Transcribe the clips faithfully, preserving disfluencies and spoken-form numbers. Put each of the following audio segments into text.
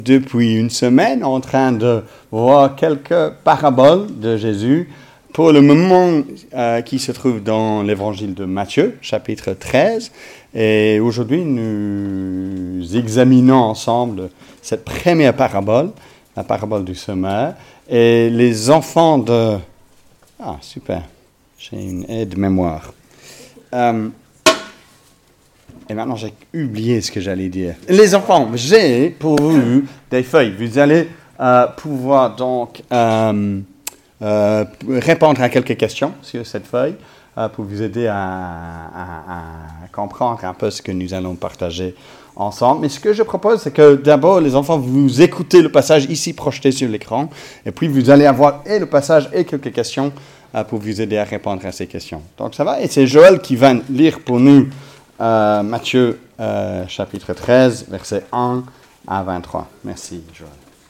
depuis une semaine en train de voir quelques paraboles de Jésus pour le moment euh, qui se trouve dans l'évangile de Matthieu, chapitre treize. Et aujourd'hui, nous examinons ensemble cette première parabole, la parabole du semeur. Et les enfants de... Ah, super, j'ai une aide mémoire. Euh, Et maintenant, j'ai oublié ce que j'allais dire. Les enfants, j'ai pour vous des feuilles. Vous allez euh, pouvoir donc euh, euh, répondre à quelques questions sur cette feuille euh, pour vous aider à, à, à comprendre un peu ce que nous allons partager ensemble. Mais ce que je propose, c'est que d'abord, les enfants, vous écoutez le passage ici projeté sur l'écran. Et puis, vous allez avoir et le passage et quelques questions euh, pour vous aider à répondre à ces questions. Donc, ça va. Et c'est Joël qui va lire pour nous Euh, Matthieu, euh, chapitre treize, versets un à vingt-trois. Merci, Joël.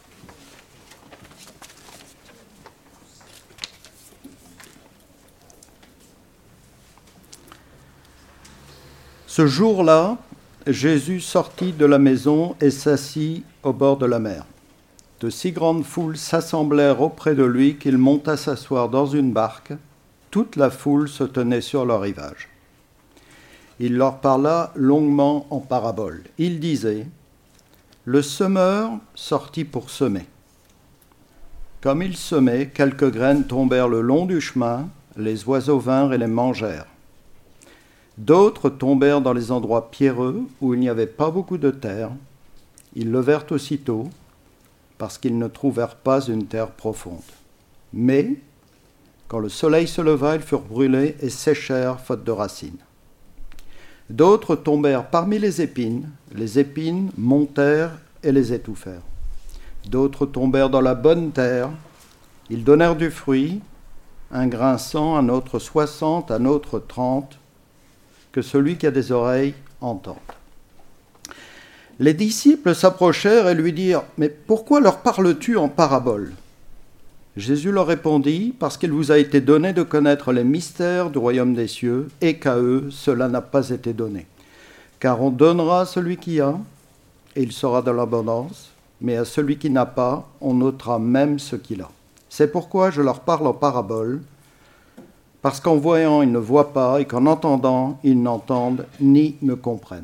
Ce jour-là, Jésus sortit de la maison et s'assit au bord de la mer. De si grandes foules s'assemblèrent auprès de lui qu'il monta s'asseoir dans une barque. Toute la foule se tenait sur le rivage. Il leur parla longuement en paraboles. Il disait, « Le semeur sortit pour semer. Comme il semait, quelques graines tombèrent le long du chemin, les oiseaux vinrent et les mangèrent. D'autres tombèrent dans les endroits pierreux où il n'y avait pas beaucoup de terre. Ils levèrent aussitôt, parce qu'ils ne trouvèrent pas une terre profonde. Mais, quand le soleil se leva, ils furent brûlés et séchèrent faute de racines. D'autres tombèrent parmi les épines, les épines montèrent et les étouffèrent. D'autres tombèrent dans la bonne terre, ils donnèrent du fruit, un grain cent, un autre soixante, un autre trente, que celui qui a des oreilles entende. Les disciples s'approchèrent et lui dirent, « Mais pourquoi leur parles-tu en paraboles ?» Jésus leur répondit, « Parce qu'il vous a été donné de connaître les mystères du royaume des cieux, et qu'à eux, cela n'a pas été donné. Car on donnera à celui qui a, et il sera dans l'abondance, mais à celui qui n'a pas, on ôtera même ce qu'il a. C'est pourquoi je leur parle en paraboles, parce qu'en voyant, ils ne voient pas, et qu'en entendant, ils n'entendent ni ne comprennent.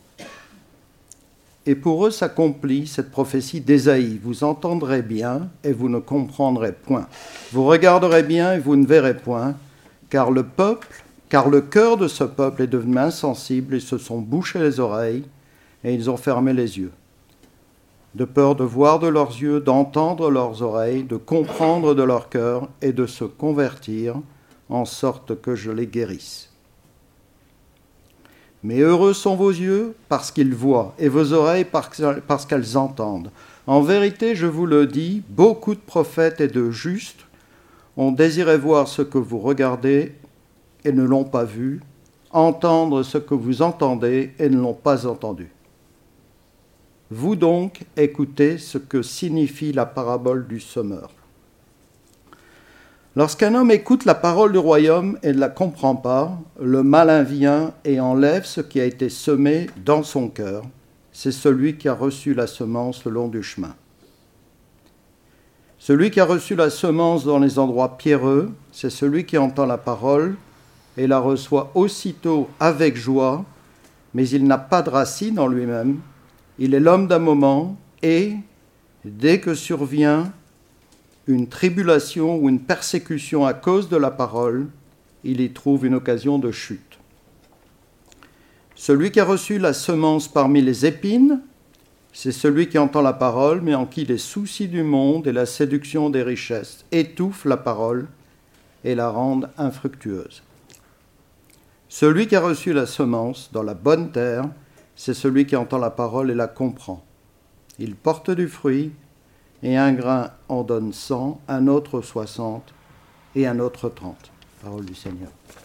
Et pour eux s'accomplit cette prophétie d'Ésaïe. Vous entendrez bien et vous ne comprendrez point. Vous regarderez bien et vous ne verrez point, car le peuple, car le cœur de ce peuple est devenu insensible, ils se sont bouchés les oreilles et ils ont fermé les yeux, de peur de voir de leurs yeux, d'entendre leurs oreilles, de comprendre de leur cœur et de se convertir, en sorte que je les guérisse. Mais heureux sont vos yeux parce qu'ils voient, et vos oreilles parce qu'elles entendent. En vérité, je vous le dis, beaucoup de prophètes et de justes ont désiré voir ce que vous regardez et ne l'ont pas vu, entendre ce que vous entendez et ne l'ont pas entendu. Vous donc, écoutez ce que signifie la parabole du semeur. Lorsqu'un homme écoute la parole du royaume et ne la comprend pas, le malin vient et enlève ce qui a été semé dans son cœur. C'est celui qui a reçu la semence le long du chemin. Celui qui a reçu la semence dans les endroits pierreux, c'est celui qui entend la parole et la reçoit aussitôt avec joie, mais il n'a pas de racine en lui-même. Il est l'homme d'un moment et, dès que survient une tribulation ou une persécution à cause de la parole, il y trouve une occasion de chute. Celui qui a reçu la semence parmi les épines, c'est celui qui entend la parole, mais en qui les soucis du monde et la séduction des richesses étouffent la parole et la rendent infructueuse. Celui qui a reçu la semence dans la bonne terre, c'est celui qui entend la parole et la comprend. Il porte du fruit, et un grain en donne cent, un autre soixante, et un autre trente. Parole du Seigneur.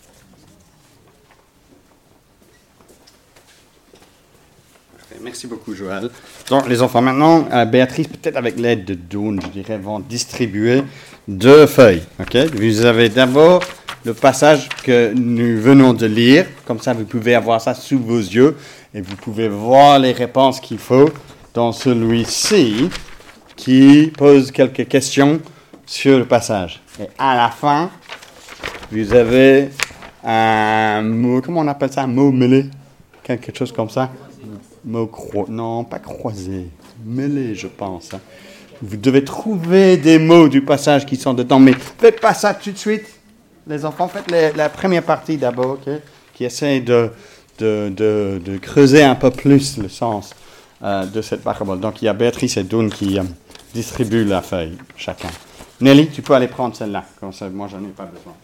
Merci beaucoup, Joël. Donc, les enfants, maintenant, euh, Béatrice, peut-être avec l'aide de Dawn, je dirais, vont distribuer deux feuilles. Okay? Vous avez d'abord le passage que nous venons de lire. Comme ça, vous pouvez avoir ça sous vos yeux et vous pouvez voir les réponses qu'il faut dans celui-ci qui pose quelques questions sur le passage. Et à la fin, vous avez un mot, comment on appelle ça, un mot mêlé, quelque chose comme ça. Mot cro... Non, pas croisé, mêlé, je pense. Hein. Vous devez trouver des mots du passage qui sont dedans, mais faites pas ça tout de suite, les enfants. Faites les, la première partie d'abord, okay, qui essaie de, de, de, de creuser un peu plus le sens euh, de cette parabole. Donc, il y a Béatrice et Dawn qui euh, distribuent la feuille, chacun. Nelly, tu peux aller prendre celle-là, comme ça, moi, j'en ai pas besoin.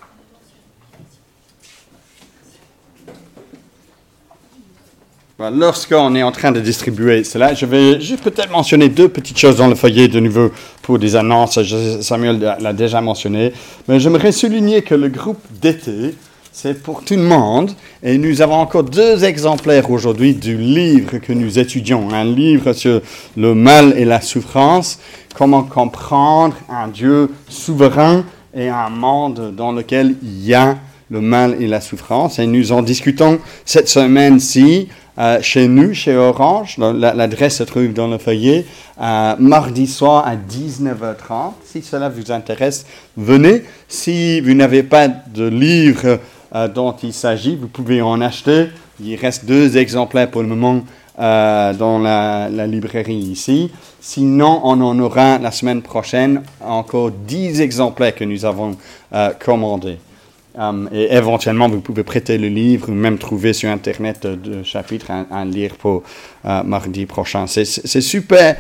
Lorsqu'on est en train de distribuer cela, je vais juste peut-être mentionner deux petites choses dans le feuillet de nouveau pour des annonces. Samuel l'a déjà mentionné. Mais j'aimerais souligner que le groupe d'été, c'est pour tout le monde. Et nous avons encore deux exemplaires aujourd'hui du livre que nous étudions. Un livre sur le mal et la souffrance. Comment comprendre un Dieu souverain et un monde dans lequel il y a le mal et la souffrance. Et nous en discutons cette semaine-ci. Euh, chez nous, chez Orange, l'adresse se trouve dans le feuillet, euh, mardi soir à dix-neuf heures trente. Si cela vous intéresse, venez. Si vous n'avez pas de livre euh, dont il s'agit, vous pouvez en acheter. Il reste deux exemplaires pour le moment euh, dans la, la librairie ici. Sinon, on en aura la semaine prochaine encore dix exemplaires que nous avons euh, commandés. Um, et éventuellement, vous pouvez prêter le livre ou même trouver sur Internet euh, deux chapitres à, à lire pour euh, mardi prochain. C'est, c'est super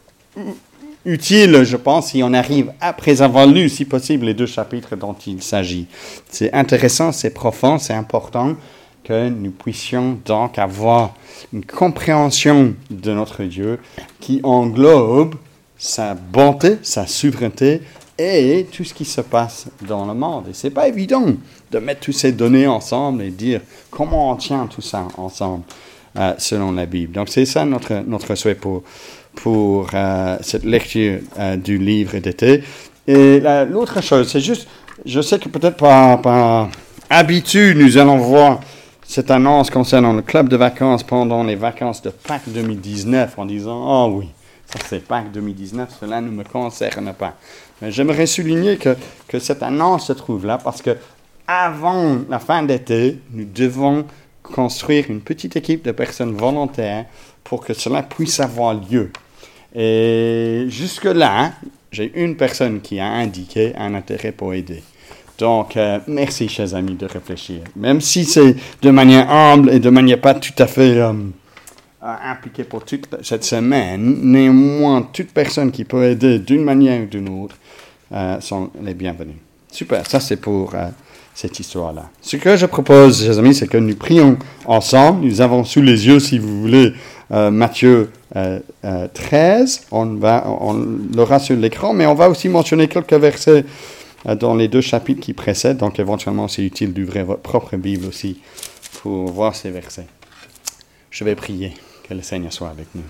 utile, je pense, si on arrive, après avoir lu, si possible, les deux chapitres dont il s'agit. C'est intéressant, c'est profond, c'est important que nous puissions donc avoir une compréhension de notre Dieu qui englobe sa bonté, sa souveraineté, et tout ce qui se passe dans le monde. Et ce n'est pas évident de mettre toutes ces données ensemble et dire comment on tient tout ça ensemble euh, selon la Bible. Donc c'est ça notre, notre souhait pour, pour euh, cette lecture euh, du livre d'été. Et la, l'autre chose, c'est juste, je sais que peut-être par, par habitude, nous allons voir cette annonce concernant le club de vacances pendant les vacances de Pâques deux mille dix-neuf en disant « Oh oui, ça c'est Pâques deux mille dix-neuf, cela ne me concerne pas ». Mais j'aimerais souligner que, que cette annonce se trouve là parce que avant la fin d'été, nous devons construire une petite équipe de personnes volontaires pour que cela puisse avoir lieu. Et jusque-là, j'ai une personne qui a indiqué un intérêt pour aider. Donc, euh, merci, chers amis, de réfléchir. Même si c'est de manière humble et de manière pas tout à fait euh, impliquée pour toute cette semaine, néanmoins, toute personne qui peut aider d'une manière ou d'une autre euh, sont les bienvenus. Super, ça c'est pour euh, cette histoire-là. Ce que je propose, chers amis, c'est que nous prions ensemble. Nous avons sous les yeux, si vous voulez, euh, Matthieu euh, euh, treize. On, va, on l'aura sur l'écran, mais on va aussi mentionner quelques versets dans les deux chapitres qui précèdent, donc éventuellement c'est utile d'ouvrir votre propre Bible aussi pour voir ces versets. Je vais prier, que le Seigneur soit avec nous.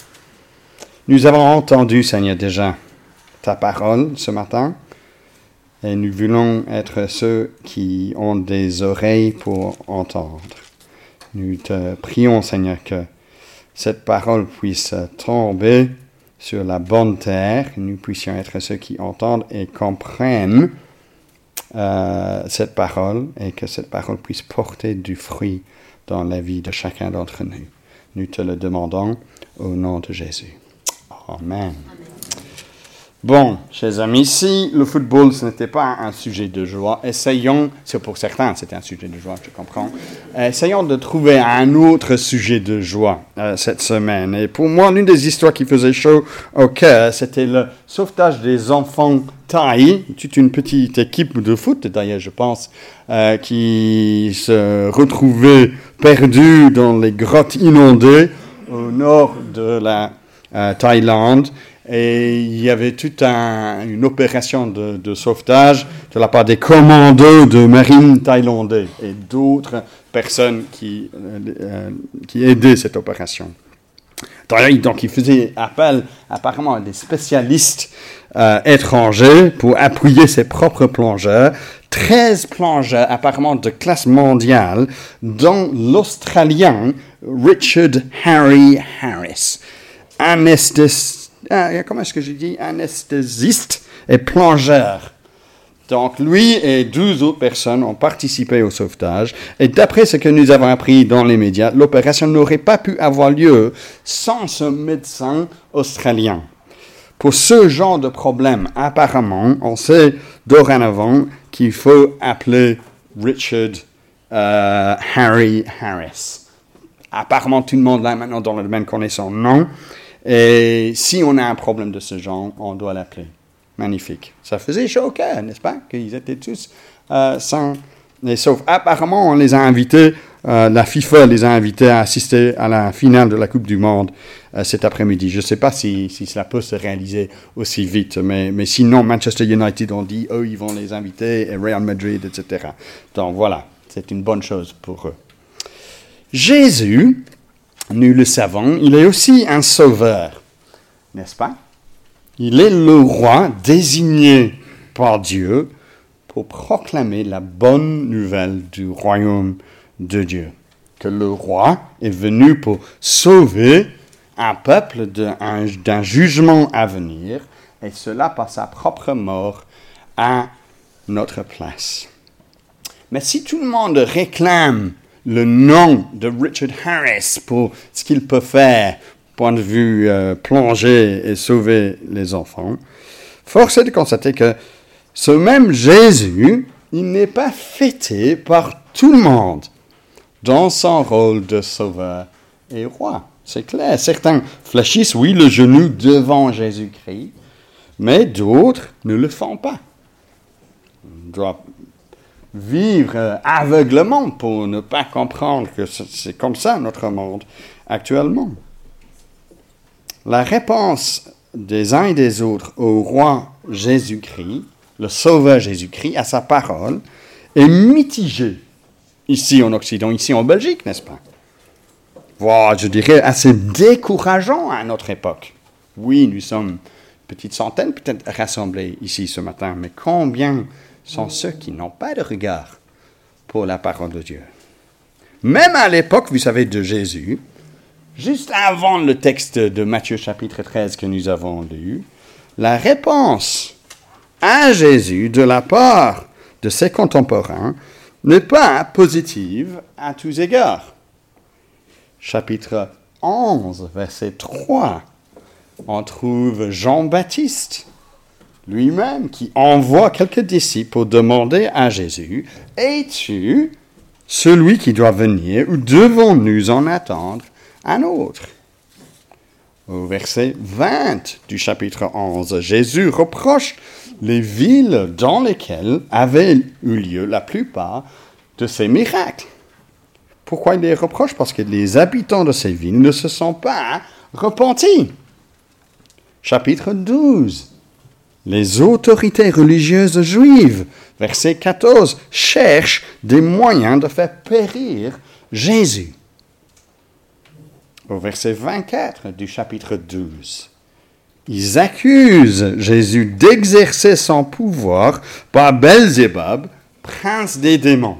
Nous avons entendu, Seigneur, déjà ta parole ce matin, et nous voulons être ceux qui ont des oreilles pour entendre. Nous te prions, Seigneur, que cette parole puisse tomber sur la bonne terre, que nous puissions être ceux qui entendent et comprennent euh, cette parole et que cette parole puisse porter du fruit dans la vie de chacun d'entre nous. Nous te le demandons au nom de Jésus. Amen. Bon, chers amis, si le football, ce n'était pas un sujet de joie, essayons, c'est pour certains, c'était un sujet de joie, je comprends, essayons de trouver un autre sujet de joie euh, cette semaine. Et pour moi, l'une des histoires qui faisait chaud au cœur, c'était le sauvetage des enfants thaïs, toute une petite équipe de foot, d'ailleurs, je pense, euh, qui se retrouvait perdue dans les grottes inondées au nord de la euh, Thaïlande. Et il y avait toute un, une opération de, de sauvetage de la part des commandos de marine thaïlandais et d'autres personnes qui, euh, qui aidaient cette opération. Donc, il faisait appel apparemment à des spécialistes euh, étrangers pour appuyer ses propres plongeurs. treize plongeurs apparemment de classe mondiale, dont l'Australien Richard Harry Harris. anesthés... ah, comment est-ce que je dis anesthésiste et plongeur. Donc, lui et douze autres personnes ont participé au sauvetage. Et d'après ce que nous avons appris dans les médias, l'opération n'aurait pas pu avoir lieu sans ce médecin australien. Pour ce genre de problème, apparemment, on sait dorénavant qu'il faut appeler Richard euh, Harry Harris. Apparemment, tout le monde là maintenant dans le domaine connaît son nom. Et si on a un problème de ce genre, on doit l'appeler. Magnifique. Ça faisait chaud au cœur, n'est-ce pas? Qu'ils étaient tous euh, sains et saufs. Apparemment, on les a invités, euh, la FIFA les a invités à assister à la finale de la Coupe du Monde euh, cet après-midi. Je ne sais pas si, si cela peut se réaliser aussi vite, mais, mais sinon, Manchester United ont dit, eux, ils vont les inviter, et Real Madrid, et cetera. Donc voilà, c'est une bonne chose pour eux. Jésus, nous le savons, il est aussi un sauveur, n'est-ce pas? Il est le roi désigné par Dieu pour proclamer la bonne nouvelle du royaume de Dieu. Que le roi est venu pour sauver un peuple d'un, d'un jugement à venir, et cela par sa propre mort à notre place. Mais si tout le monde réclame le nom de Richard Harris pour ce qu'il peut faire, point de vue euh, plonger et sauver les enfants, force est de constater que ce même Jésus, il n'est pas fêté par tout le monde dans son rôle de sauveur et roi. C'est clair. Certains fléchissent, oui, le genou devant Jésus-Christ, mais d'autres ne le font pas. On doit vivre aveuglement pour ne pas comprendre que c'est comme ça notre monde actuellement. La réponse des uns et des autres au roi Jésus-Christ, le sauveur Jésus-Christ, à sa parole, est mitigée ici en Occident, ici en Belgique, n'est-ce pas? Voire, je dirais, assez décourageant à notre époque. Oui, nous sommes une petite centaine peut-être rassemblés ici ce matin, mais combien sont ceux qui n'ont pas de regard pour la parole de Dieu? Même à l'époque, vous savez, de Jésus, juste avant le texte de Matthieu chapitre treize que nous avons lu, la réponse à Jésus de la part de ses contemporains n'est pas positive à tous égards. Chapitre onze, verset trois, on trouve Jean-Baptiste lui-même qui envoie quelques disciples pour demander à Jésus, « Es-tu celui qui doit venir ou devons-nous en attendre un autre ?» Au verset vingt du chapitre onze, Jésus reproche les villes dans lesquelles avaient eu lieu la plupart de ces miracles. Pourquoi il les reproche? Parce que les habitants de ces villes ne se sont pas repentis. Chapitre douze, les autorités religieuses juives, verset quatorze, cherchent des moyens de faire périr Jésus. Au verset vingt-quatre du chapitre douze, ils accusent Jésus d'exercer son pouvoir par Belzébuth, prince des démons.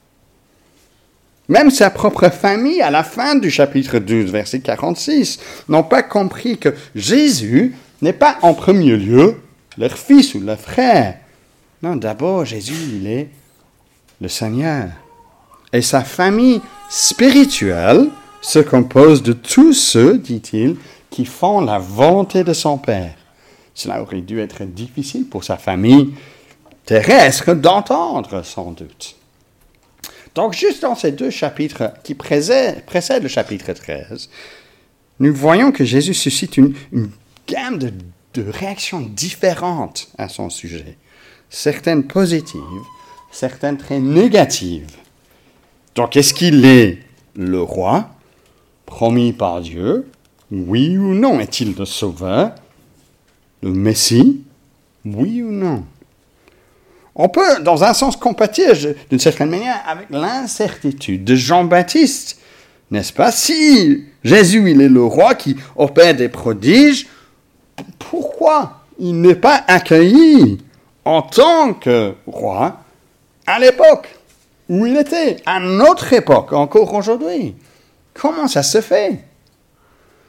Même sa propre famille, à la fin du chapitre douze, verset quarante-six, n'ont pas compris que Jésus n'est pas en premier lieu leur fils ou leur frère. Non, d'abord, Jésus, il est le Seigneur. Et sa famille spirituelle se compose de tous ceux, dit-il, qui font la volonté de son Père. Cela aurait dû être difficile pour sa famille terrestre d'entendre, sans doute. Donc, juste dans ces deux chapitres qui précèdent, précèdent le chapitre treize, nous voyons que Jésus suscite une, une gamme de, de réactions différentes à son sujet. Certaines positives, certaines très négatives. Donc, est-ce qu'il est le roi promis par Dieu? Oui ou non? Est-il le sauveur? Le Messie? Oui ou non? On peut, dans un sens, compatir, d'une certaine manière, avec l'incertitude de Jean-Baptiste, n'est-ce pas? Si Jésus, il est le roi qui opère des prodiges, pourquoi il n'est pas accueilli en tant que roi à l'époque où il était, à notre époque, encore aujourd'hui? Comment ça se fait?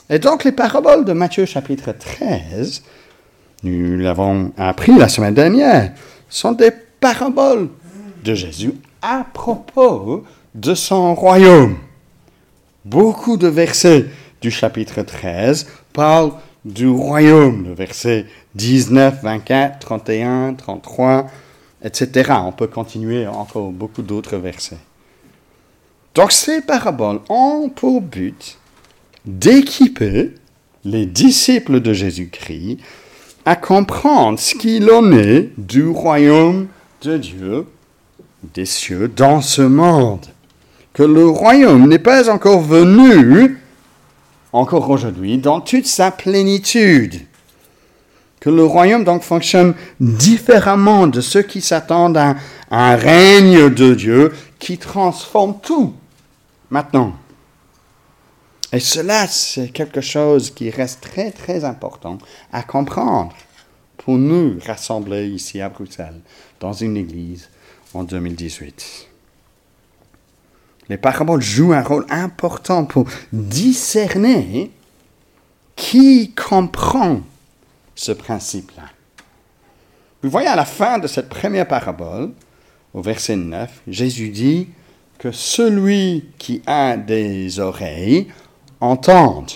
Et donc les paraboles de Matthieu chapitre treize, nous l'avons appris la semaine dernière, sont des paraboles de Jésus à propos de son royaume. Beaucoup de versets du chapitre treize parlent du royaume, le verset dix-neuf, vingt-quatre, trente et un, trente-trois, et cetera. On peut continuer encore beaucoup d'autres versets. Donc ces paraboles ont pour but d'équiper les disciples de Jésus-Christ à comprendre ce qu'il en est du royaume de Dieu, des cieux, dans ce monde. Que le royaume n'est pas encore venu, encore aujourd'hui, dans toute sa plénitude. Que le royaume donc fonctionne différemment de ceux qui s'attendent à un règne de Dieu qui transforme tout maintenant. Et cela, c'est quelque chose qui reste très, très important à comprendre pour nous rassembler ici à Bruxelles, dans une église en deux mille dix-huit. Les paraboles jouent un rôle important pour discerner qui comprend ce principe-là. Vous voyez à la fin de cette première parabole, au verset neuf, Jésus dit que celui qui a des oreilles entende.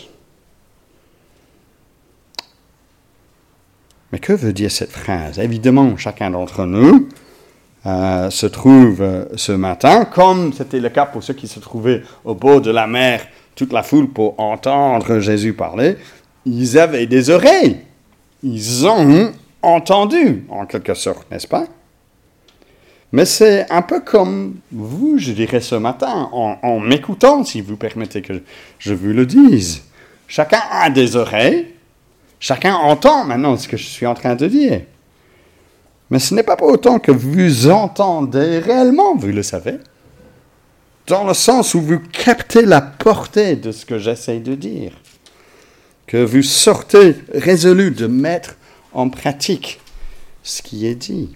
Mais que veut dire cette phrase? Évidemment, chacun d'entre nous euh, se trouve euh, ce matin, comme c'était le cas pour ceux qui se trouvaient au bord de la mer, toute la foule pour entendre Jésus parler, ils avaient des oreilles. Ils ont entendu, en quelque sorte, n'est-ce pas? Mais c'est un peu comme vous, je dirais, ce matin, en, en m'écoutant, si vous permettez que je vous le dise. Chacun a des oreilles, chacun entend maintenant ce que je suis en train de dire. Mais ce n'est pas pour autant que vous entendez réellement, vous le savez, dans le sens où vous captez la portée de ce que j'essaie de dire, que vous sortez résolu de mettre en pratique ce qui est dit.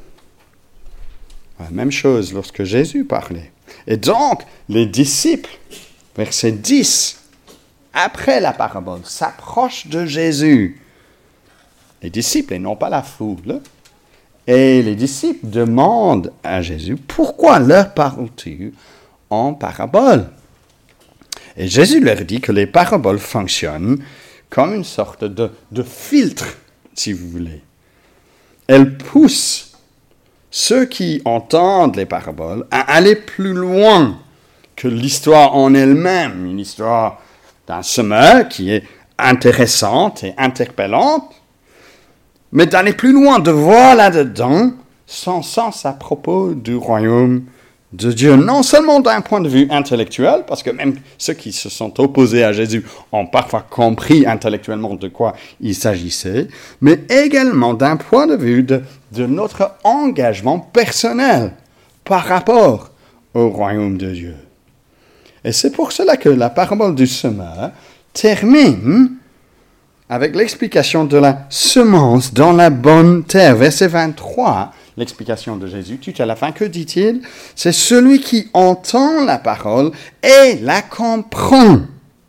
La même chose lorsque Jésus parlait. Et donc, les disciples, verset dix, après la parabole, s'approchent de Jésus. Les disciples, et non pas la foule. Et les disciples demandent à Jésus, pourquoi leur parles-tu en parabole? Et Jésus leur dit que les paraboles fonctionnent comme une sorte de, de filtre, si vous voulez. Elles poussent ceux qui entendent les paraboles à aller plus loin que l'histoire en elle-même, une histoire d'un semeur qui est intéressante et interpellante, mais d'aller plus loin, de voir là-dedans son sens à propos du royaume de Dieu, non seulement d'un point de vue intellectuel, parce que même ceux qui se sont opposés à Jésus ont parfois compris intellectuellement de quoi il s'agissait, mais également d'un point de vue de, de notre engagement personnel par rapport au royaume de Dieu. Et c'est pour cela que la parabole du semeur termine avec l'explication de la semence dans la bonne terre. Verset vingt-trois, l'explication de Jésus, tout à la fin, que dit-il? C'est celui qui entend la parole et la comprend.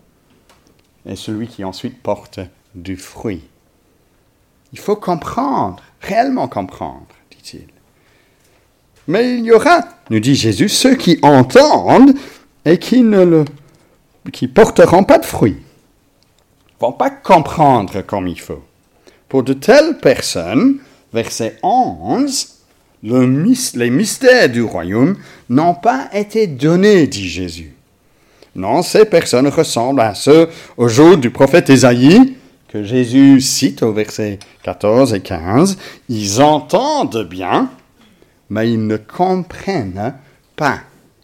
Et celui qui ensuite porte du fruit. Il faut comprendre, réellement comprendre, dit-il. Mais il y aura, nous dit Jésus, ceux qui entendent et qui ne le, qui porteront pas de fruit. Ne vont pas comprendre comme il faut. Pour de telles personnes, verset onze, le, les mystères du royaume n'ont pas été donnés, dit Jésus. Non, ces personnes ressemblent à ceux au jour du prophète Ésaïe, que Jésus cite au verset quatorze et quinze. Ils entendent bien, mais ils ne comprennent pas.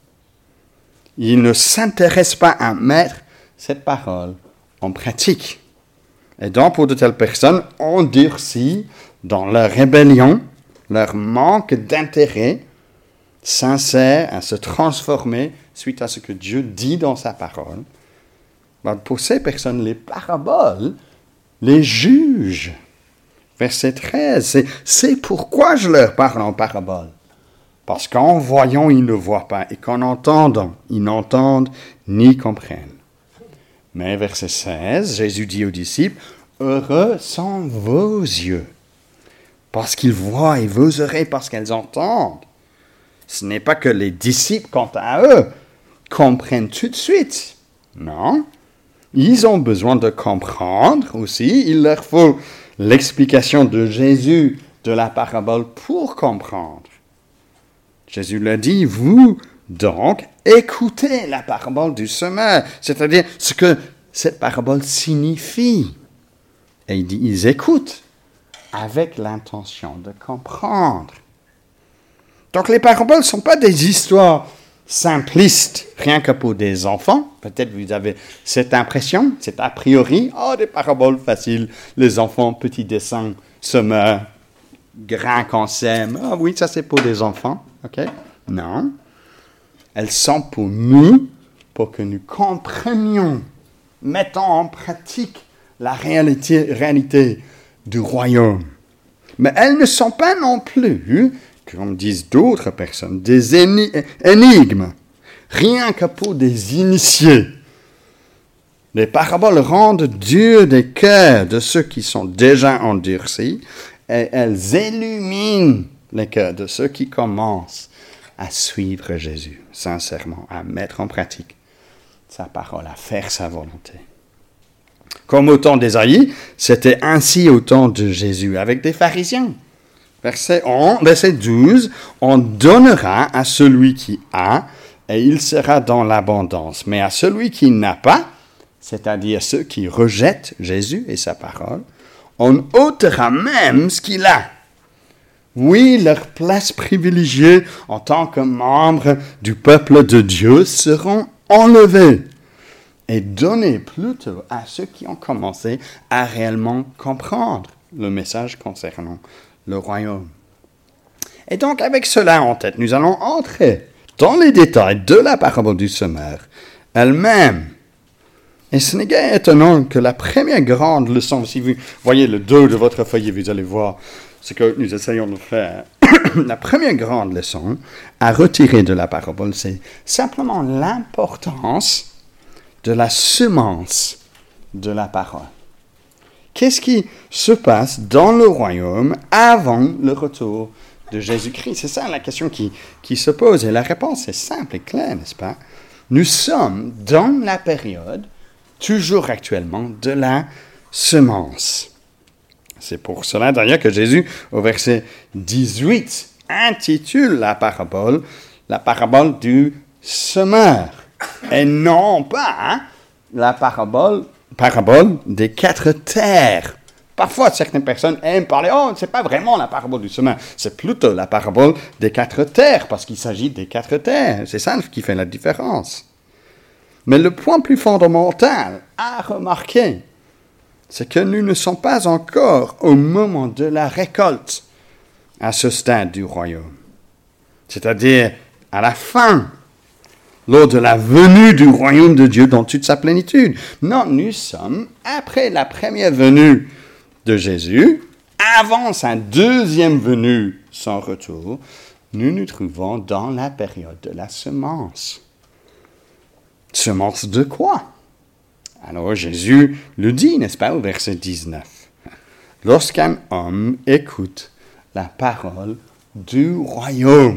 Ils ne s'intéressent pas à mettre cette parole en pratique. Et donc, pour de telles personnes, on durcit dans leur rébellion, leur manque d'intérêt sincère à se transformer suite à ce que Dieu dit dans sa parole. Pour ces personnes, les paraboles les jugent. Verset treize, c'est, c'est pourquoi je leur parle en parabole. Parce qu'en voyant, ils ne voient pas, et qu'en entendant, ils n'entendent ni comprennent. Mais verset seize, Jésus dit aux disciples, « Heureux sont vos yeux, parce qu'ils voient, et vos oreilles, parce qu'elles entendent. » Ce n'est pas que les disciples, quant à eux, comprennent tout de suite. Non, ils ont besoin de comprendre aussi. Il leur faut l'explication de Jésus de la parabole pour comprendre. Jésus leur dit, vous donc écoutez la parabole du semeur, c'est-à-dire ce que cette parabole signifie. Et il dit, ils écoutent avec l'intention de comprendre. Donc les paraboles ne sont pas des histoires simplistes, rien que pour des enfants. Peut-être vous avez cette impression, cet a priori, oh, des paraboles faciles, les enfants, petits dessins, semeurs, grains qu'on sème. Ah oui, ça c'est pour des enfants, ok? Non. Elles sont pour nous, pour que nous comprenions, mettons en pratique la réalité, réalité du royaume. Mais elles ne sont pas non plus, comme disent d'autres personnes, des énigmes, rien que pour des initiés. Les paraboles rendent durs des cœurs de ceux qui sont déjà endurcis et elles illuminent les cœurs de ceux qui commencent à suivre Jésus, sincèrement, à mettre en pratique sa parole, à faire sa volonté. Comme au temps d'Ésaïe, c'était ainsi au temps de Jésus avec des pharisiens. Verset onze, verset douze, on donnera à celui qui a, et il sera dans l'abondance. Mais à celui qui n'a pas, c'est-à-dire ceux qui rejettent Jésus et sa parole, on ôtera même ce qu'il a. Oui, leur place privilégiée en tant que membres du peuple de Dieu seront enlevées et données plutôt à ceux qui ont commencé à réellement comprendre le message concernant le royaume. Et donc, avec cela en tête, nous allons entrer dans les détails de la parabole du semeur elle-même. Et ce n'est guère étonnant que la première grande leçon, si vous voyez le dos de votre feuillet, vous allez voir ce que nous essayons de faire. La première grande leçon à retirer de la parabole, c'est simplement l'importance de la semence de la parole. Qu'est-ce qui se passe dans le royaume avant le retour de Jésus-Christ? C'est ça la question qui, qui se pose. Et la réponse est simple et claire, n'est-ce pas? Nous sommes dans la période, toujours actuellement, de la semence. C'est pour cela d'ailleurs que Jésus, au verset dix-huit, intitule la parabole la parabole du semeur. Et non pas hein, la parabole, parabole des quatre terres. Parfois, certaines personnes aiment parler, oh, ce n'est pas vraiment la parabole du semeur, c'est plutôt la parabole des quatre terres, parce qu'il s'agit des quatre terres. C'est ça qui fait la différence. Mais le point plus fondamental à remarquer, c'est que nous ne sommes pas encore au moment de la récolte à ce stade du royaume. C'est-à-dire à la fin, lors de la venue du royaume de Dieu dans toute sa plénitude. Non, nous sommes après la première venue de Jésus, avant sa deuxième venue, son retour, nous nous trouvons dans la période de la semence. Semence de quoi? Alors Jésus le dit, n'est-ce pas, au verset dix-neuf. Lorsqu'un homme écoute la parole du royaume,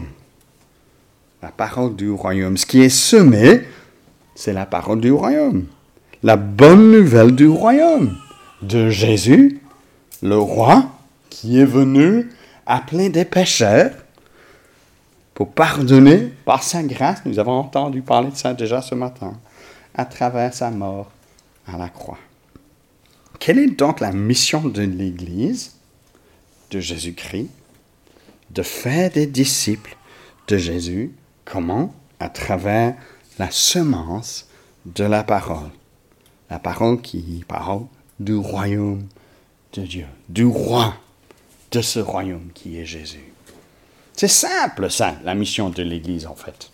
la parole du royaume, ce qui est semé, c'est la parole du royaume. La bonne nouvelle du royaume, de Jésus, le roi qui est venu appeler des pécheurs pour pardonner par sa grâce. Nous avons entendu parler de ça déjà ce matin, à travers sa mort à la croix. Quelle est donc la mission de l'Église, de Jésus-Christ, de faire des disciples de Jésus? Comment? À travers la semence de la parole. La parole qui parle du royaume de Dieu, du roi de ce royaume qui est Jésus. C'est simple ça, la mission de l'Église en fait.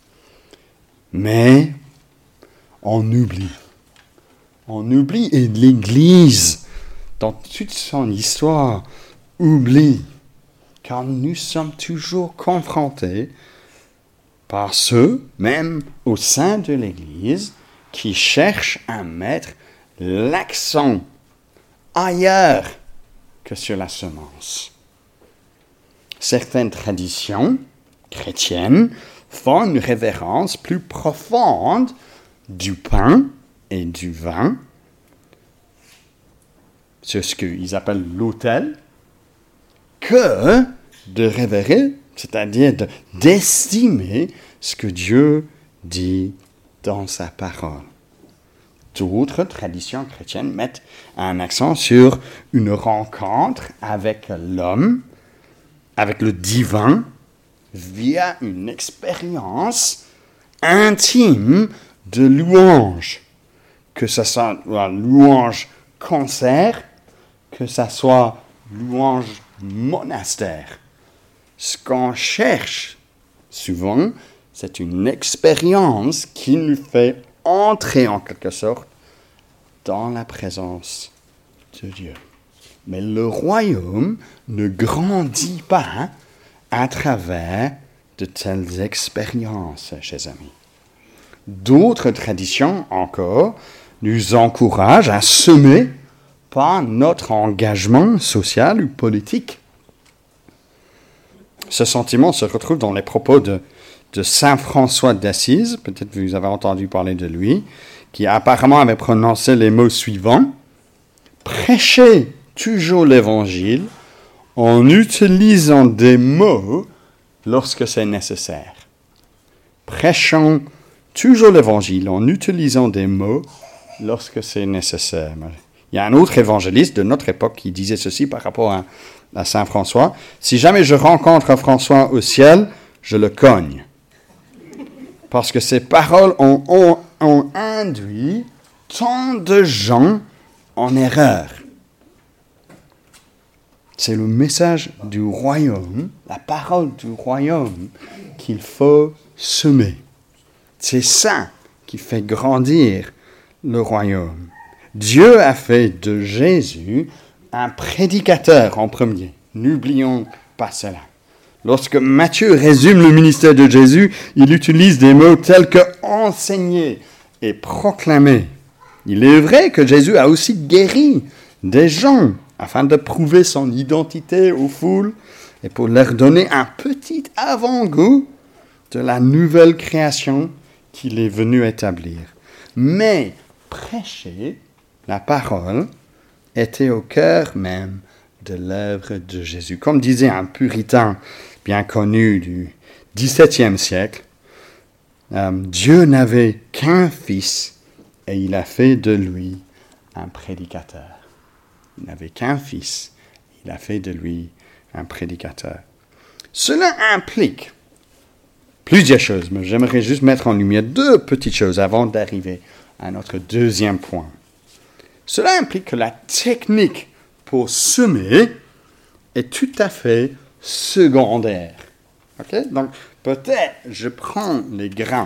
Mais on oublie. On oublie et l'Église, dans toute son histoire, oublie. Car nous sommes toujours confrontés par ceux, même au sein de l'Église, qui cherchent à mettre l'accent ailleurs que sur la semence. Certaines traditions chrétiennes font une révérence plus profonde du pain et du vin, c'est ce qu'ils appellent l'autel, que de révérer, c'est-à-dire de, d'estimer ce que Dieu dit dans sa parole. D'autres traditions chrétiennes mettent un accent sur une rencontre avec l'homme, avec le divin, via une expérience intime de louange. Que ce soit louange concert, que ce soit louange monastère. Ce qu'on cherche souvent, c'est une expérience qui nous fait entrer en quelque sorte dans la présence de Dieu. Mais le royaume ne grandit pas à travers de telles expériences, chers amis. D'autres traditions encore nous encouragent à semer par notre engagement social ou politique. Ce sentiment se retrouve dans les propos de, de saint François d'Assise, peut-être que vous avez entendu parler de lui, qui apparemment avait prononcé les mots suivants: « Prêchez toujours l'Évangile en utilisant des mots lorsque c'est nécessaire. » Prêchons toujours l'Évangile en utilisant des mots lorsque c'est nécessaire. Il y a un autre évangéliste de notre époque qui disait ceci par rapport à, à saint François: « Si jamais je rencontre François au ciel, je le cogne. » Parce que ses paroles ont, ont, ont induit tant de gens en erreur. C'est le message du royaume, la parole du royaume qu'il faut semer. C'est ça qui fait grandir le royaume. Dieu a fait de Jésus un prédicateur en premier. N'oublions pas cela. Lorsque Matthieu résume le ministère de Jésus, il utilise des mots tels que enseigner et proclamer. Il est vrai que Jésus a aussi guéri des gens afin de prouver son identité aux foules et pour leur donner un petit avant-goût de la nouvelle création qu'il est venu établir. Mais prêcher la parole était au cœur même de l'œuvre de Jésus. Comme disait un puritain bien connu du dix-septième siècle, euh, Dieu n'avait qu'un fils et il a fait de lui un prédicateur. Il n'avait qu'un fils, il a fait de lui un prédicateur. Cela implique plusieurs choses, mais j'aimerais juste mettre en lumière deux petites choses avant d'arriver à notre deuxième point. Cela implique que la technique pour semer est tout à fait secondaire. Okay? Donc, peut-être je prends les grains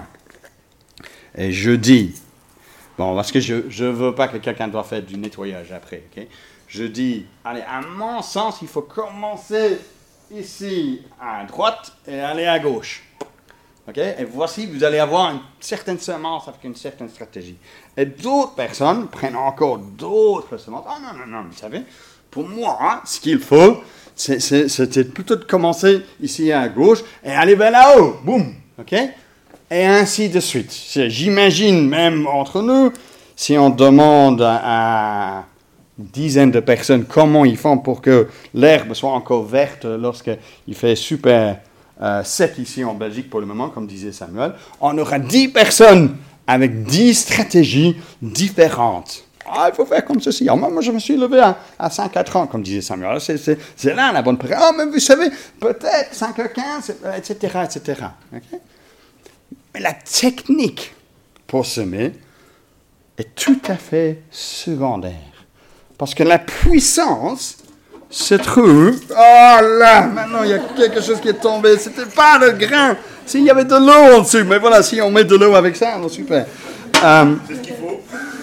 et je dis, bon, parce que je ne veux pas que quelqu'un doit faire du nettoyage après. Okay? Je dis, allez, à mon sens, il faut commencer ici à droite et aller à gauche. Okay? Et voici, vous allez avoir une certaine semence avec une certaine stratégie. Et d'autres personnes prennent encore d'autres semences. Ah non, non, non, vous savez, pour moi, ce qu'il faut, c'est, c'est, c'était plutôt de commencer ici à gauche et aller vers là-haut. Boum! Okay? Et ainsi de suite. J'imagine même entre nous, si on demande à, à une dizaine de personnes comment ils font pour que l'herbe soit encore verte lorsqu'il fait super euh, sec ici en Belgique pour le moment, comme disait Samuel, on aura dix personnes avec dix stratégies différentes. Ah, il faut faire comme ceci. Alors, moi, moi, je me suis levé à, à cinq à trente, comme disait Samuel. C'est, c'est, c'est là la bonne période. Ah, mais vous savez, peut-être cinq à quinze, et cetera, et cetera. Okay? Mais la technique pour semer est tout à fait secondaire. Parce que la puissance se trouve... Oh là, maintenant, il y a quelque chose qui est tombé. Ce n'était pas le grain. S'il y avait de l'eau en dessous. Mais voilà, si on met de l'eau avec ça, alors super. Euh, C'est ce qu'il faut.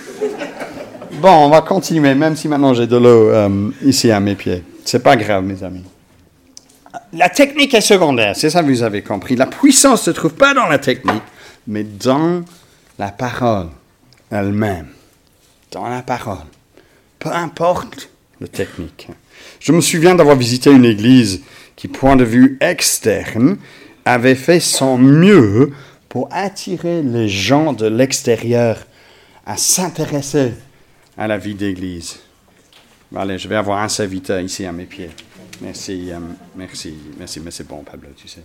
Bon, on va continuer, même si maintenant j'ai de l'eau euh, ici à mes pieds. C'est pas grave, mes amis. La technique est secondaire, c'est ça que vous avez compris. La puissance ne se trouve pas dans la technique, mais dans la parole elle-même. dans la parole. Peu importe la technique. Je me souviens d'avoir visité une église qui, point de vue externe, avait fait son mieux pour attirer les gens de l'extérieur à s'intéresser à la vie d'église. Allez, je vais avoir un serviteur ici à mes pieds. Merci, euh, merci, merci, mais c'est bon, Pablo, tu sais.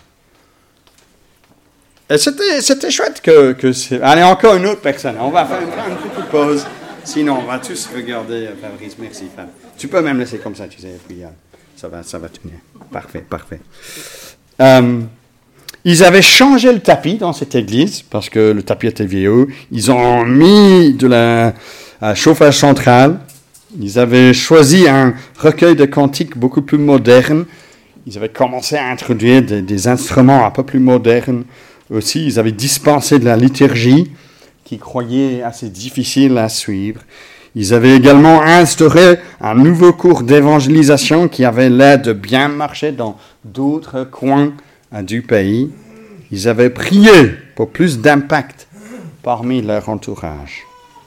Et c'était, c'était chouette que, que c'est... Allez, encore une autre personne. On va faire une, faire une petite pause. Sinon, on va tous regarder Fabrice. Merci, Fab. Tu peux même laisser comme ça, tu sais, et puis euh, ça va, ça va tenir. Parfait, parfait. Euh, ils avaient changé le tapis dans cette église, parce que le tapis était vieux. Ils ont mis de la euh, chauffage central. Ils avaient choisi un recueil de cantiques beaucoup plus moderne. Ils avaient commencé à introduire des, des instruments un peu plus modernes aussi. Ils avaient dispensé de la liturgie, qui croyaient assez difficile à suivre. Ils avaient également instauré un nouveau cours d'évangélisation qui avait l'air de bien marcher dans d'autres coins du pays. Ils avaient prié pour plus d'impact parmi leur entourage.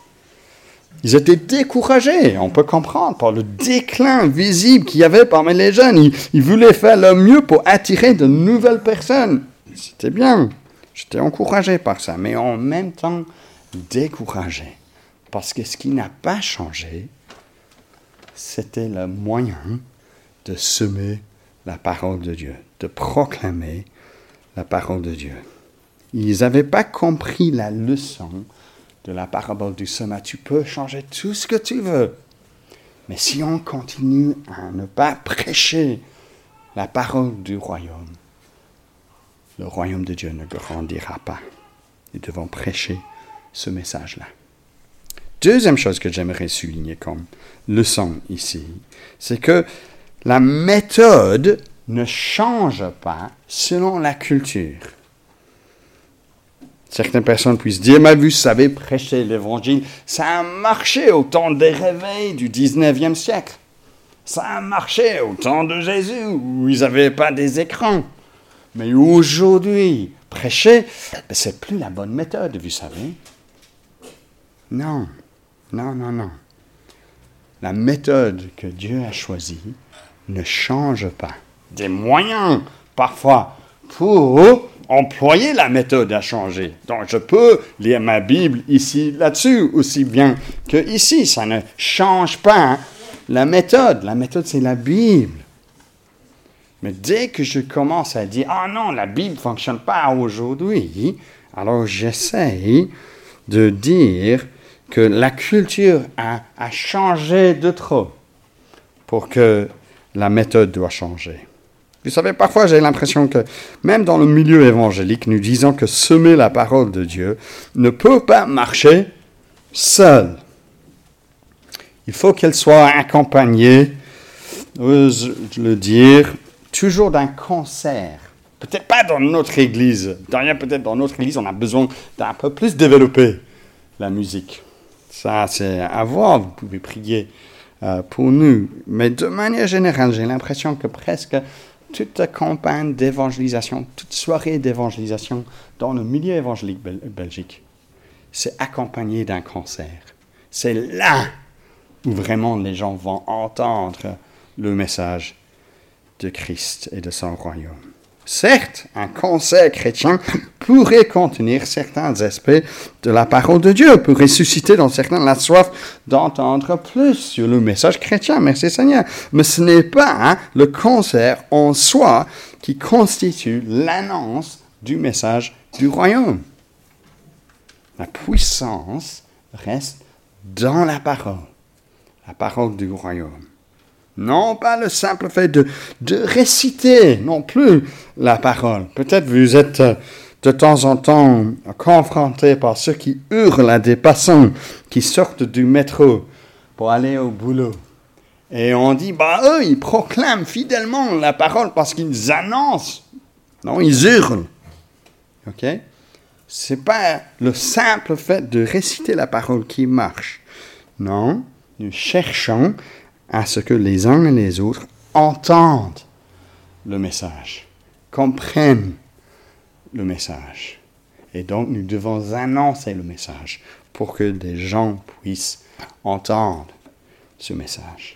Ils étaient découragés, on peut comprendre, par le déclin visible qu'il y avait parmi les jeunes. Ils, ils voulaient faire leur mieux pour attirer de nouvelles personnes. C'était bien, j'étais encouragé par ça, mais en même temps découragé. Parce que ce qui n'a pas changé, c'était le moyen de semer la parole de Dieu, de proclamer la parole de Dieu. Ils n'avaient pas compris la leçon de la parabole du semeur. Tu peux changer tout ce que tu veux, mais si on continue à ne pas prêcher la parole du royaume, le royaume de Dieu ne grandira pas. Nous devons prêcher ce message-là. Deuxième chose que j'aimerais souligner comme leçon ici, c'est que la méthode ne change pas selon la culture. Certaines personnes puissent dire, mais vous savez, prêcher l'évangile, ça a marché au temps des réveils du dix-neuvième siècle. Ça a marché au temps de Jésus, où ils n'avaient pas des écrans. Mais aujourd'hui, prêcher, c'est plus la bonne méthode, vous savez. Non, non, non, non. La méthode que Dieu a choisie ne change pas. Des moyens, parfois, pour employer la méthode à changer. Donc, je peux lire ma Bible ici, là-dessus, aussi bien que ici. Ça ne change pas la méthode. La méthode, c'est la Bible. Mais dès que je commence à dire « Ah non, la Bible ne fonctionne pas aujourd'hui », alors j'essaie de dire que la culture a, a changé de trop pour que la méthode doit changer. Vous savez, parfois j'ai l'impression que même dans le milieu évangélique, nous disons que semer la parole de Dieu ne peut pas marcher seul. Il faut qu'elle soit accompagnée, ose le dire, toujours d'un concert. Peut-être pas dans notre église. D'ailleurs, peut-être dans notre église, on a besoin d'un peu plus développer la musique. Ça, c'est à voir. Vous pouvez prier euh, pour nous. Mais de manière générale, j'ai l'impression que presque toute campagne d'évangélisation, toute soirée d'évangélisation dans le milieu évangélique bel- belgique, c'est accompagné d'un concert. C'est là où vraiment les gens vont entendre le message de Christ et de son royaume. Certes, un concert chrétien pourrait contenir certains aspects de la parole de Dieu, pourrait susciter dans certains la soif d'entendre plus sur le message chrétien, merci Seigneur. Mais ce n'est pas hein, le concert en soi qui constitue l'annonce du message du royaume. La puissance reste dans la parole, la parole du royaume. Non pas le simple fait de, de réciter non plus la parole. Peut-être vous êtes de temps en temps confronté par ceux qui hurlent à des passants qui sortent du métro pour aller au boulot. Et on dit, bah eux, ils proclament fidèlement la parole parce qu'ils annoncent. Non, ils hurlent. Ok? C'est pas le simple fait de réciter la parole qui marche. Non, nous cherchons à ce que les uns et les autres entendent le message, comprennent le message. Et donc, nous devons annoncer le message pour que des gens puissent entendre ce message.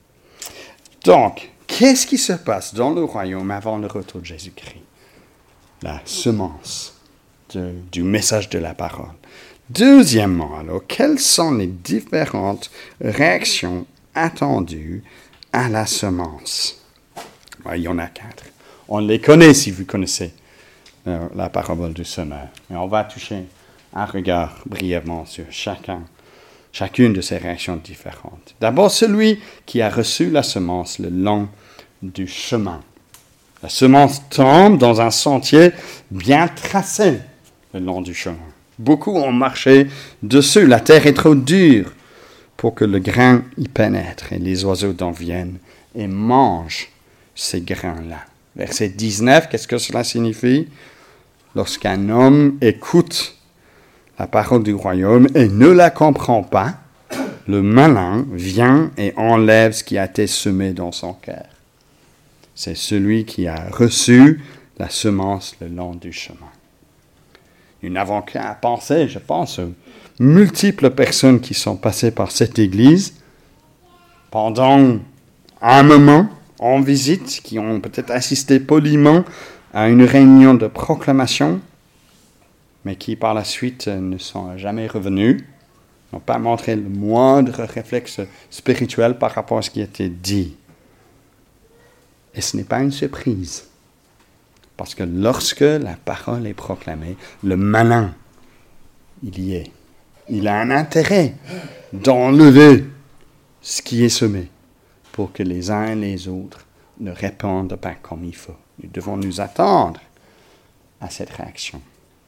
Donc, qu'est-ce qui se passe dans le royaume avant le retour de Jésus-Christ? La semence de, du message de la parole. Deuxièmement, alors, quelles sont les différentes réactions attendues à la semence? Ben, il y en a quatre. On les connaît si vous connaissez euh, la parabole du semeur. Mais on va toucher un regard brièvement sur chacun, chacune de ces réactions différentes. D'abord, celui qui a reçu la semence le long du chemin. La semence tombe dans un sentier bien tracé le long du chemin. Beaucoup ont marché dessus. La terre est trop dure pour que le grain y pénètre et les oiseaux d'en viennent et mangent ces grains-là. Verset dix-neuf, qu'est-ce que cela signifie? Lorsqu'un homme écoute la parole du royaume et ne la comprend pas, le malin vient et enlève ce qui a été semé dans son cœur. C'est celui qui a reçu la semence le long du chemin. Nous n'avons qu'à penser, je pense, aux multiples personnes qui sont passées par cette église pendant un moment en visite, qui ont peut-être assisté poliment à une réunion de proclamation, mais qui par la suite ne sont jamais revenus, n'ont pas montré le moindre réflexe spirituel par rapport à ce qui a été dit. Et ce n'est pas une surprise, parce que lorsque la parole est proclamée, le malin, il y est. Il a un intérêt d'enlever ce qui est semé pour que les uns et les autres ne répondent pas comme il faut. Nous devons nous attendre à cette réaction.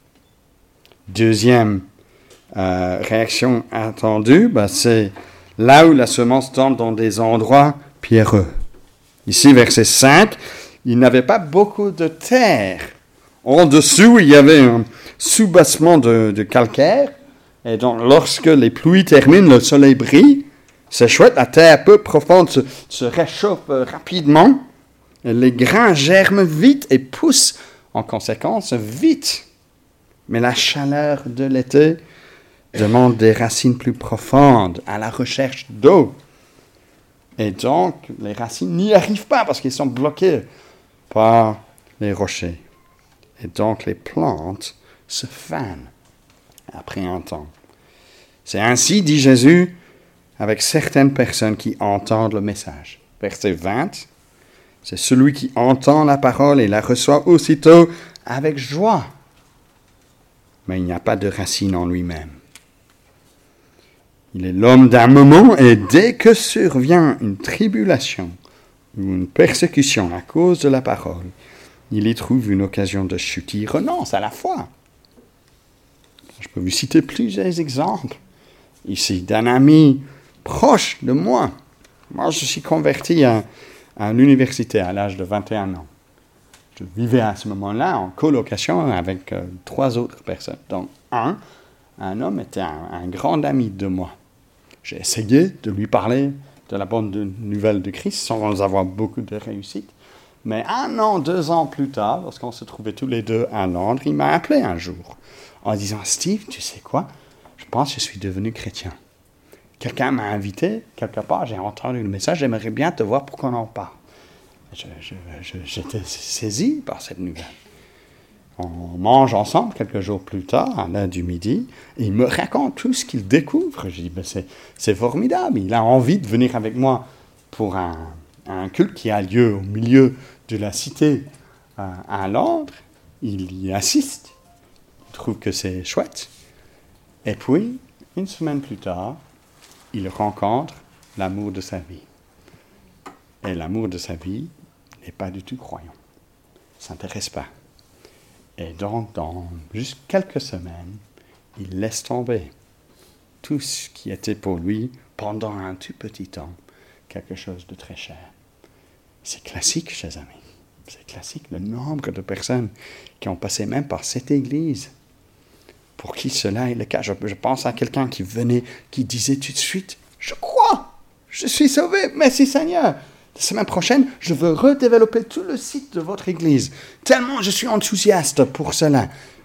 Deuxième euh, réaction attendue, bah, c'est là où la semence tombe dans des endroits pierreux. Ici, verset cinq, il n'avait pas beaucoup de terre. En dessous, il y avait un soubassement de, de calcaire. Et donc, lorsque les pluies terminent, le soleil brille. C'est chouette, la terre peu profonde se, se réchauffe rapidement. Et les grains germent vite et poussent en conséquence vite. Mais la chaleur de l'été demande des racines plus profondes à la recherche d'eau. Et donc, les racines n'y arrivent pas parce qu'ils sont bloqués par les rochers. Et donc, les plantes se fanent après un temps. C'est ainsi, dit Jésus, avec certaines personnes qui entendent le message. Verset vingt, c'est celui qui entend la parole et la reçoit aussitôt avec joie. Mais il n'y a pas de racine en lui-même. Il est l'homme d'un moment et dès que survient une tribulation ou une persécution à cause de la parole, il y trouve une occasion de chute. Il renonce à la foi. Je peux vous citer plusieurs exemples ici d'un ami proche de moi. Moi, je suis converti à, à l'université à l'âge de vingt et un ans. Je vivais à ce moment-là en colocation avec euh, trois autres personnes. Donc, un, un homme était un, un grand ami de moi. J'ai essayé de lui parler de la bonne nouvelle de Christ sans avoir beaucoup de réussite. Mais un an, deux ans plus tard, lorsqu'on se trouvait tous les deux à Londres, il m'a appelé un jour en disant « Steve, tu sais quoi? Je pense que je suis devenu chrétien. Quelqu'un m'a invité, quelque part, j'ai entendu le message, j'aimerais bien te voir pour qu'on en parle. » Je, je, je, j'étais saisi par cette nouvelle. On mange ensemble quelques jours plus tard, à l'heure du midi, et il me raconte tout ce qu'il découvre. Je dis, ben c'est, c'est formidable, il a envie de venir avec moi pour un, un culte qui a lieu au milieu de la cité euh, à Londres. Il y assiste, il trouve que c'est chouette. Et puis, une semaine plus tard, il rencontre l'amour de sa vie. Et l'amour de sa vie n'est pas du tout croyant, ne s'intéresse pas. Et donc, dans juste quelques semaines, il laisse tomber tout ce qui était pour lui, pendant un tout petit temps, quelque chose de très cher. C'est classique, chers amis. C'est classique, le nombre de personnes qui ont passé même par cette église, pour qui cela est le cas. Je, je pense à quelqu'un qui venait, qui disait tout de suite, « Je crois, je suis sauvé, merci Seigneur. La semaine prochaine, je veux redévelopper tout le site de votre église. Tellement je suis enthousiaste pour cela.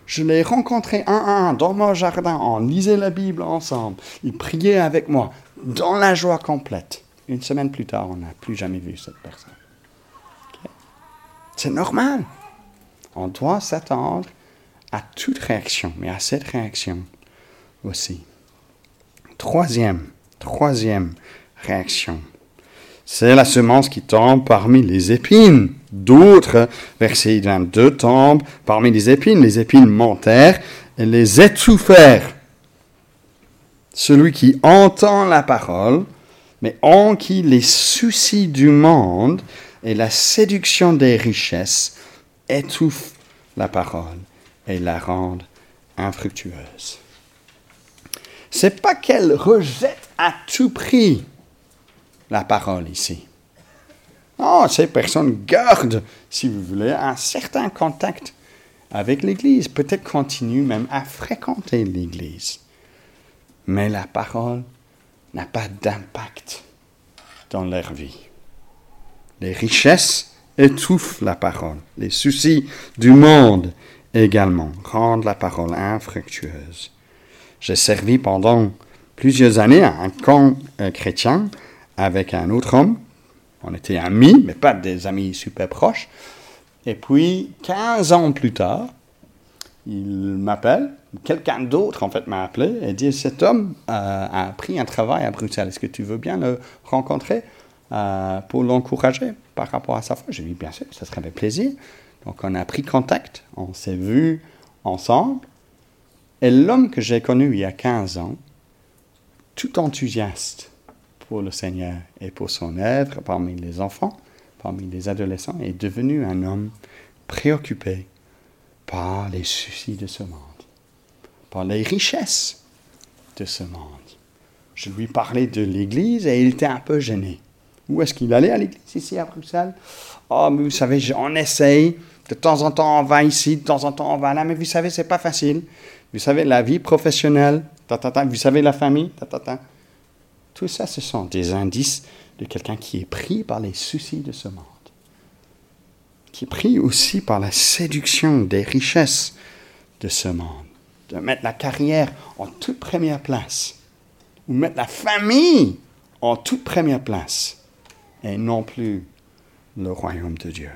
Je les rencontrais un à un dans mon jardin. On lisait la Bible ensemble. Ils priaient avec moi dans la joie complète. Une semaine plus tard, on n'a plus jamais vu cette personne. Okay. C'est normal. On doit s'attendre à toute réaction, mais à cette réaction aussi. Troisième, troisième réaction, c'est la semence qui tombe parmi les épines. D'autres, verset vingt-deux, tombent parmi les épines. Les épines montèrent et les étouffèrent. Celui qui entend la parole, mais en qui les soucis du monde et la séduction des richesses étouffent la parole et la rendent infructueuse. C'est pas qu'elle rejette à tout prix la parole ici. Non, ces personnes gardent, si vous voulez, un certain contact avec l'Église. Peut-être continuent même à fréquenter l'Église. Mais la parole n'a pas d'impact dans leur vie. Les richesses étouffent la parole. Les soucis du monde également rendent la parole infructueuse. J'ai servi pendant plusieurs années à un camp euh, chrétien avec un autre homme. On était amis, mais pas des amis super proches. Et puis, quinze ans plus tard, il m'appelle, quelqu'un d'autre en fait m'a appelé et dit « Cet homme euh, a pris un travail à Bruxelles, est-ce que tu veux bien le rencontrer euh, pour l'encourager par rapport à sa foi ?» J'ai dit « Bien sûr, ça serait avec plaisir. » Donc on a pris contact, on s'est vus ensemble. Et l'homme que j'ai connu il y a quinze ans, tout enthousiaste pour le Seigneur et pour son œuvre parmi les enfants, parmi les adolescents, est devenu un homme préoccupé par les soucis de ce monde, par les richesses de ce monde. Je lui parlais de l'Église et il était un peu gêné. Où est-ce qu'il allait à l'Église ici à Bruxelles? Oh, mais vous savez, on essaye. De temps en temps, on va ici, de temps en temps, on va là. Mais vous savez, c'est pas facile. Vous savez, la vie professionnelle, ta, ta, ta, vous savez, la famille, ta, ta, ta. Tout ça, ce sont des indices de quelqu'un qui est pris par les soucis de ce monde, qui est pris aussi par la séduction des richesses de ce monde, de mettre la carrière en toute première place, ou mettre la famille en toute première place, et non plus le royaume de Dieu.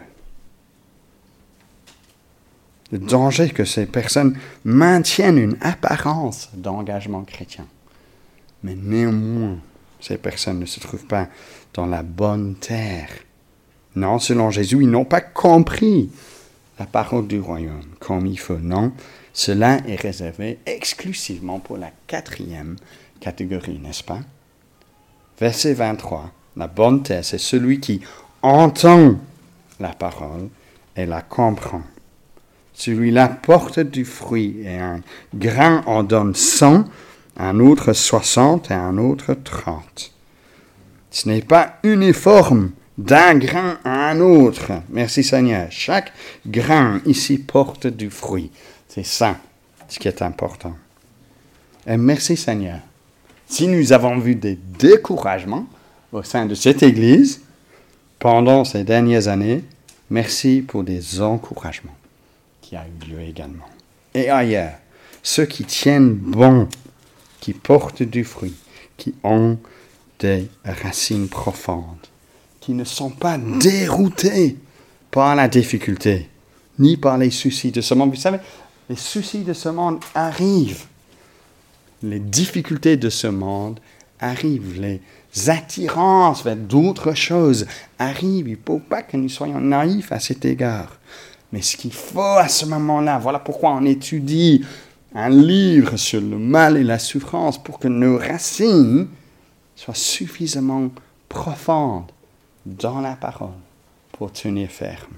Le danger que ces personnes maintiennent une apparence d'engagement chrétien. Mais néanmoins, ces personnes ne se trouvent pas dans la bonne terre. Non, selon Jésus, ils n'ont pas compris la parole du royaume comme il faut. Non, cela est réservé exclusivement pour la quatrième catégorie, n'est-ce pas? Verset vingt-trois. La bonne terre, c'est celui qui entend la parole et la comprend. Celui-là porte du fruit et un grain en donne cent, un autre soixante et un autre trente. Ce n'est pas uniforme d'un grain à un autre. Merci Seigneur. Chaque grain ici porte du fruit. C'est ça ce qui est important. Et merci Seigneur. Si nous avons vu des découragements au sein de cette Église pendant ces dernières années, merci pour des encouragements qui a eu lieu également. Et ailleurs, ceux qui tiennent bon, qui portent du fruit, qui ont des racines profondes, qui ne sont pas déroutés par la difficulté, ni par les soucis de ce monde. Vous savez, les soucis de ce monde arrivent. Les difficultés de ce monde arrivent. Les attirances vers d'autres choses arrivent. Il ne faut pas que nous soyons naïfs à cet égard. Mais ce qu'il faut à ce moment-là, voilà pourquoi on étudie un livre sur le mal et la souffrance, pour que nos racines soient suffisamment profondes dans la parole pour tenir ferme.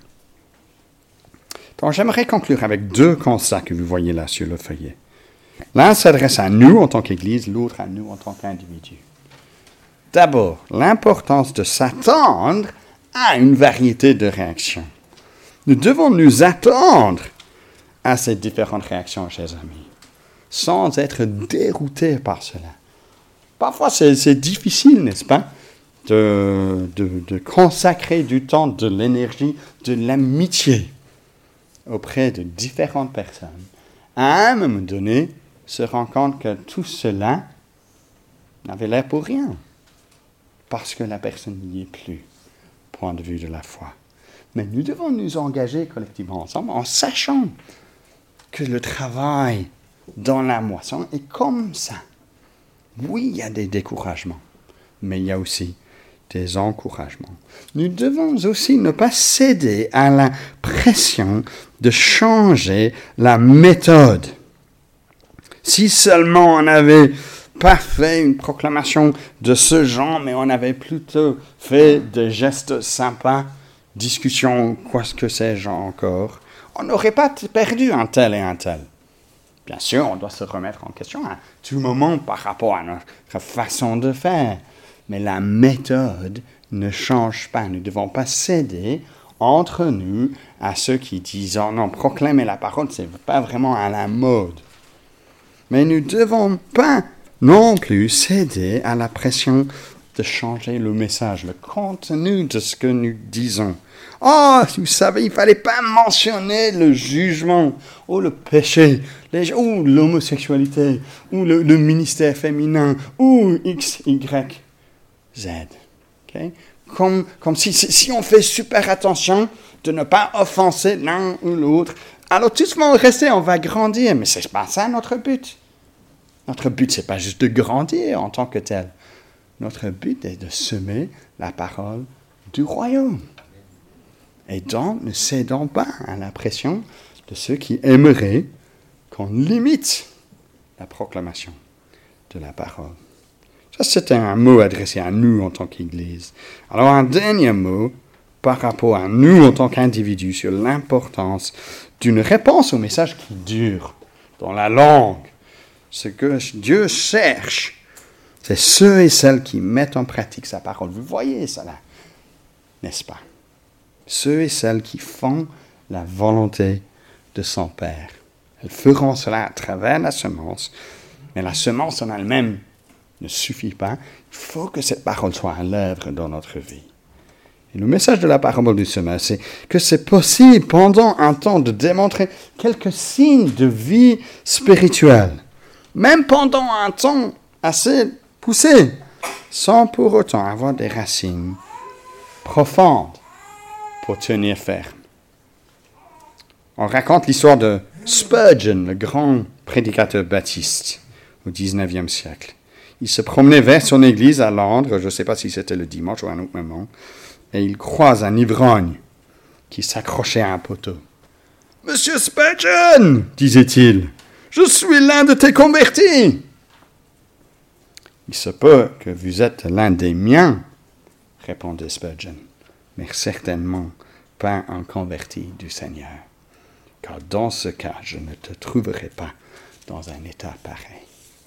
Donc j'aimerais conclure avec deux constats que vous voyez là sur le feuillet. L'un s'adresse à nous en tant qu'Église, l'autre à nous en tant qu'individus. D'abord, l'importance de s'attendre à une variété de réactions. Nous devons nous attendre à ces différentes réactions, chers amis, sans être déroutés par cela. Parfois, c'est, c'est difficile, n'est-ce pas, de, de, de consacrer du temps, de l'énergie, de l'amitié auprès de différentes personnes à un moment donné, se rend compte que tout cela n'avait l'air pour rien, parce que la personne n'y est plus, point de vue de la foi. Mais nous devons nous engager collectivement ensemble en sachant que le travail dans la moisson est comme ça. Oui, il y a des découragements, mais il y a aussi des encouragements. Nous devons aussi ne pas céder à la pression de changer la méthode. Si seulement on avait pas fait une proclamation de ce genre, mais on avait plutôt fait des gestes sympas, discussions, quoi que sais-je encore, on n'aurait pas perdu un tel et un tel. Bien sûr, on doit se remettre en question à tout moment par rapport à notre façon de faire. Mais la méthode ne change pas. Nous ne devons pas céder entre nous à ceux qui disent « Oh non, proclamer la parole, ce n'est pas vraiment à la mode. » Mais nous ne devons pas non plus céder à la pression de changer le message, le contenu de ce que nous disons. « Oh, vous savez, il ne fallait pas mentionner le jugement, ou le péché, les, ou l'homosexualité, ou le, le ministère féminin, ou X, Y. » Z. Okay? Comme, comme si, si on fait super attention de ne pas offenser l'un ou l'autre, alors tous vont rester, on va grandir. Mais ce n'est pas ça notre but. Notre but, ce n'est pas juste de grandir en tant que tel. Notre but est de semer la parole du royaume. Et donc, ne cédons pas à la pression de ceux qui aimeraient qu'on limite la proclamation de la parole. Ça, c'était un mot adressé à nous en tant qu'Église. Alors, un dernier mot par rapport à nous en tant qu'individus sur l'importance d'une réponse au message qui dure dans la langue. Ce que Dieu cherche, c'est ceux et celles qui mettent en pratique sa parole. Vous voyez cela, n'est-ce pas? Ceux et celles qui font la volonté de son Père. Elles feront cela à travers la semence, mais la semence en elle-même ne suffit pas. Il faut que cette parole soit à l'œuvre dans notre vie. Et le message de la parabole du semeur, c'est que c'est possible pendant un temps de démontrer quelques signes de vie spirituelle, même pendant un temps assez poussé, sans pour autant avoir des racines profondes pour tenir ferme. On raconte l'histoire de Spurgeon, le grand prédicateur baptiste au dix-neuvième siècle. Il se promenait vers son église à Londres, je ne sais pas si c'était le dimanche ou un autre moment, et il croise un ivrogne qui s'accrochait à un poteau. « Monsieur Spurgeon, disait-il, je suis l'un de tes convertis. »« Il se peut que vous êtes l'un des miens, répondait Spurgeon, mais certainement pas un converti du Seigneur, car dans ce cas, je ne te trouverai pas dans un état pareil. »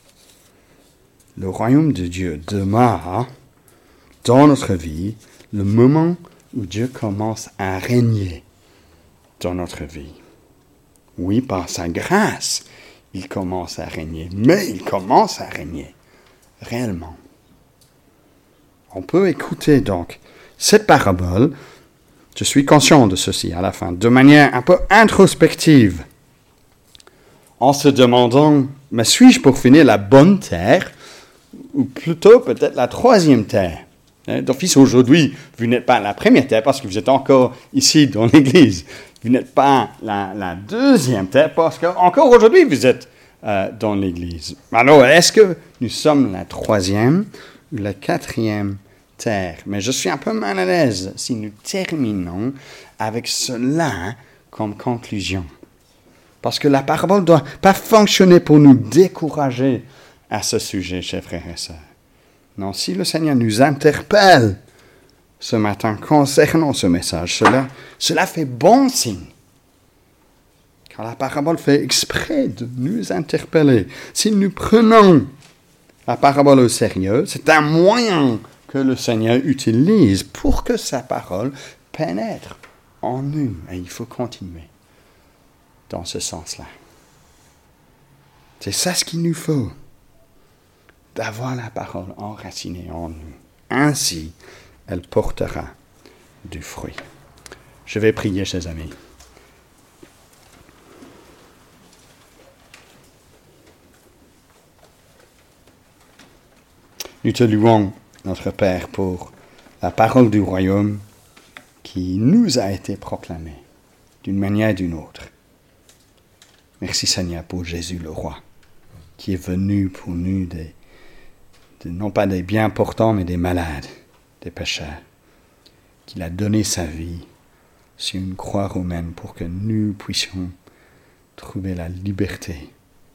Le royaume de Dieu demeure dans notre vie le moment où Dieu commence à régner dans notre vie. Oui, par sa grâce, il commence à régner, mais il commence à régner réellement. On peut écouter donc cette parabole, je suis conscient de ceci à la fin, de manière un peu introspective, en se demandant, mais suis-je pour finir la bonne terre, ou plutôt peut-être la troisième terre? D'office, aujourd'hui, vous n'êtes pas la première terre parce que vous êtes encore ici dans l'église. Vous n'êtes pas la, la deuxième terre parce qu'encore aujourd'hui, vous êtes euh, dans l'église. Alors, est-ce que nous sommes la troisième ou la quatrième terre? Mais je suis un peu mal à l'aise si nous terminons avec cela comme conclusion. Parce que la parabole ne doit pas fonctionner pour nous décourager à ce sujet, chers frères et sœurs. Non, si le Seigneur nous interpelle ce matin concernant ce message, cela, cela fait bon signe. Car la parabole fait exprès de nous interpeller. Si nous prenons la parabole au sérieux, c'est un moyen que le Seigneur utilise pour que sa parole pénètre en nous. Et il faut continuer dans ce sens-là. C'est ça ce qu'il nous faut, d'avoir la parole enracinée en nous. Ainsi, elle portera du fruit. Je vais prier, chers amis. Nous te louons, notre Père, pour la parole du royaume qui nous a été proclamée d'une manière ou d'une autre. Merci Seigneur pour Jésus le roi, qui est venu pour nous, des, des, non pas des bien portants, mais des malades, des pécheurs, qu'il a donné sa vie sur une croix romaine pour que nous puissions trouver la liberté,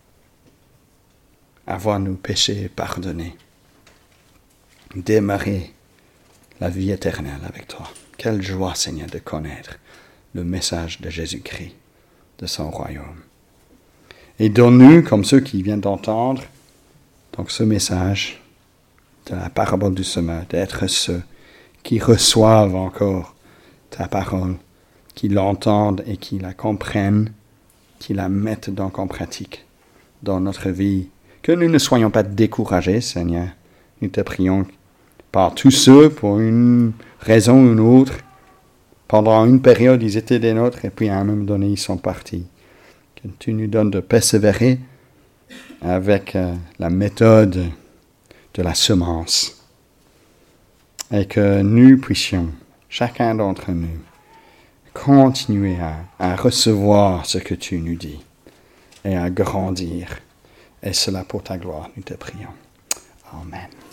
avoir nos péchés pardonnés, démarrer la vie éternelle avec toi. Quelle joie, Seigneur, de connaître le message de Jésus-Christ, de son royaume. Et donne-nous, comme ceux qui viennent d'entendre, donc ce message de la parabole du semeur, d'être ceux qui reçoivent encore ta parole, qui l'entendent et qui la comprennent, qui la mettent donc en pratique dans notre vie. Que nous ne soyons pas découragés, Seigneur. Nous te prions par tous ceux, pour une raison ou une autre, pendant une période, ils étaient des nôtres, et puis à un moment donné, ils sont partis. Que tu nous donnes de persévérer avec euh, la méthode de la semence, et que nous puissions, chacun d'entre nous, continuer à, à recevoir ce que tu nous dis, et à grandir. Et cela pour ta gloire, nous te prions. Amen.